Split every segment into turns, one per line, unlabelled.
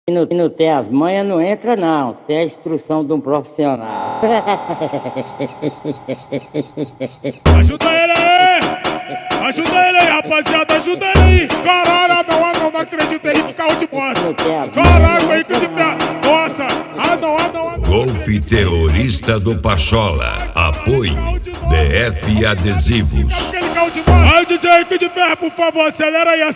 não tem as manhas, não entra não. Isso é a instrução de um profissional.
Ajuda ele aí! Ajuda ele aí, rapaziada, ajuda ele aí! Caralho, não acredito, Henrique caiu de moto! Caralho, Henrique de ferro! Nossa! Não!
Golfe Terrorista do Pachola. Apoio BF Adesivos.
Aí, DJ Henrique de ferro, por favor, acelera aí!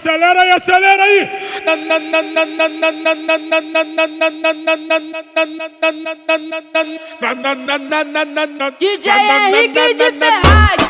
DJ Henrique de Ferraz.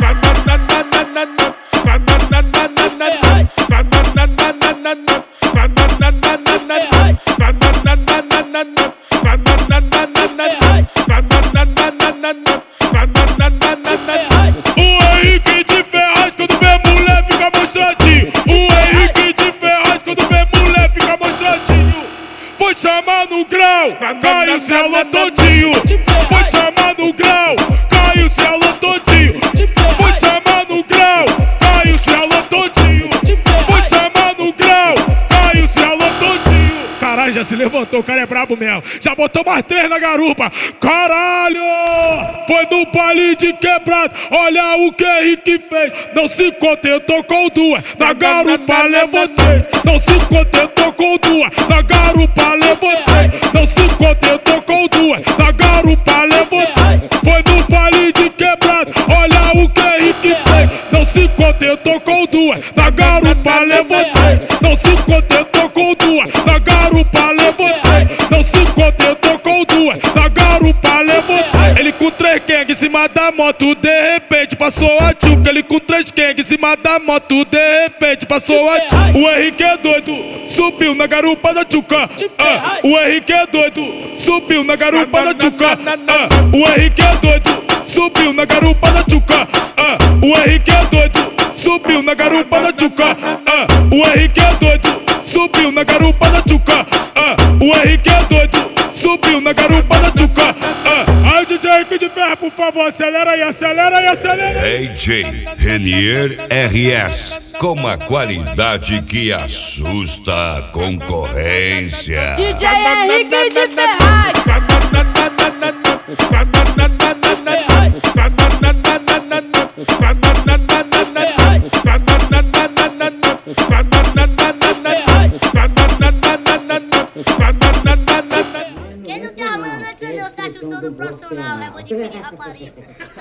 Foi chamar no grau, caiu o céu todinho. Foi chamar no grau, caiu o céu todinho. Foi chamar no grau, caiu o céu todinho. Foi chamar no grau, caiu o céu todinho. Caralho, já se levantou, o cara é brabo mesmo. Já botou mais 3 na garupa. Caralho! Foi no baile de quebrado, olha o que Henrique fez. Não se contentou com 2, na garupa levou 3. Não se contentou com 2, na garupa levou 3. Não se contentou com 2, na garupa levou 3. Foi no baile de quebrado, olha o que Henrique fez. Não se contentou com 2, na garupa levou 3. Não se contentou com 2, na garupa levou 3. Não se contentou com 2, na garupa levou 3. Ele com 3 gangues em cima da moto, de repente passou a tchuca. Ele com 3 gangues em cima da moto, de repente passou a tchuca. O Henrique é doido, subiu na garupa da tchuca. O Henrique é doido, subiu na garupa da tchuca. O Henrique é doido, subiu na garupa da tchuca. O Henrique é doido, subiu na garupa da tchuca. O Henrique é doido, subiu na garupa da tchuca. O Henrique é doido, subiu na garupa da tchuca. Aí, DJ Henrique de ferro, por favor, acelera aí.
DJ Renier RS, com a qualidade que assusta a concorrência.
DJ Henrique de Ferraz.
Quem não tem as manhas não entra não, sai que eu sou do profissional, é bom de filho e rapariga.